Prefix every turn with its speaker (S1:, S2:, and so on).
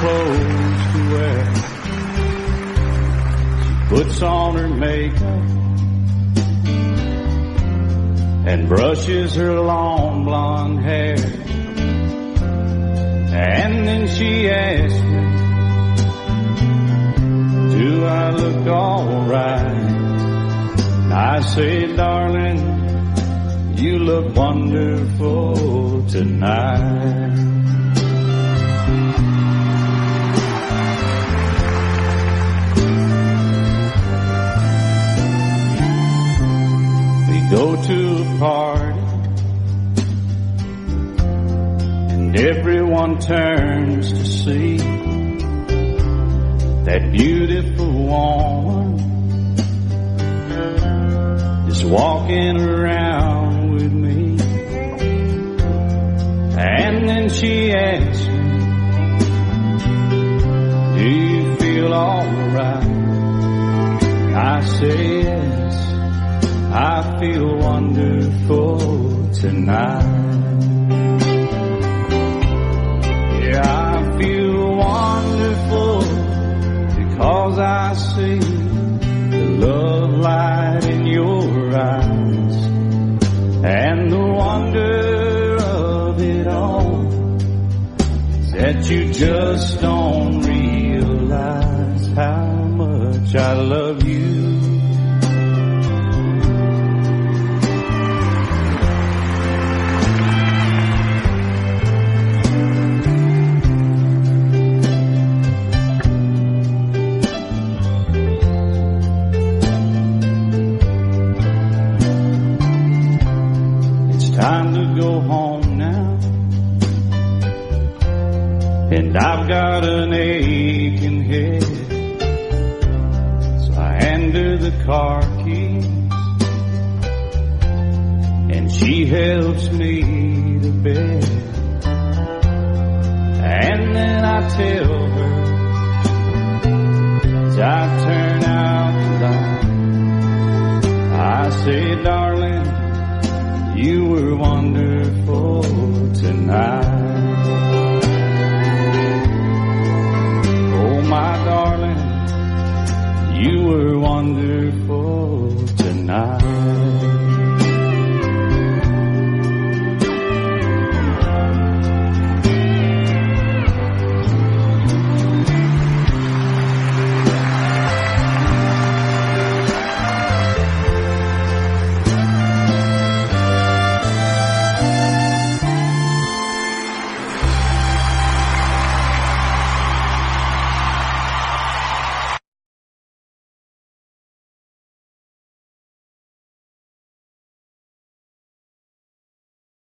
S1: clothes to wear. She puts on her makeup and brushes her long blonde hair. And then she asks me, do I look alright? I say, darling, you look wonderful tonight. We go to a party and everyone turns to see that beautiful woman just walking around with me. And then she asks me, do you feel alright? I say yes, I feel wonderful tonight. Yeah, I feel wonderful because I see the love light in your eyes. And the wonder of it all is that you just don't realize how much I love you. Time to go home now, and I've got an aching head. So I hand her the car keys, and she helps me to bed. And then I tell her, as I turn out the light, I say, darling, you were wonderful tonight. Oh, my darling, you were wonderful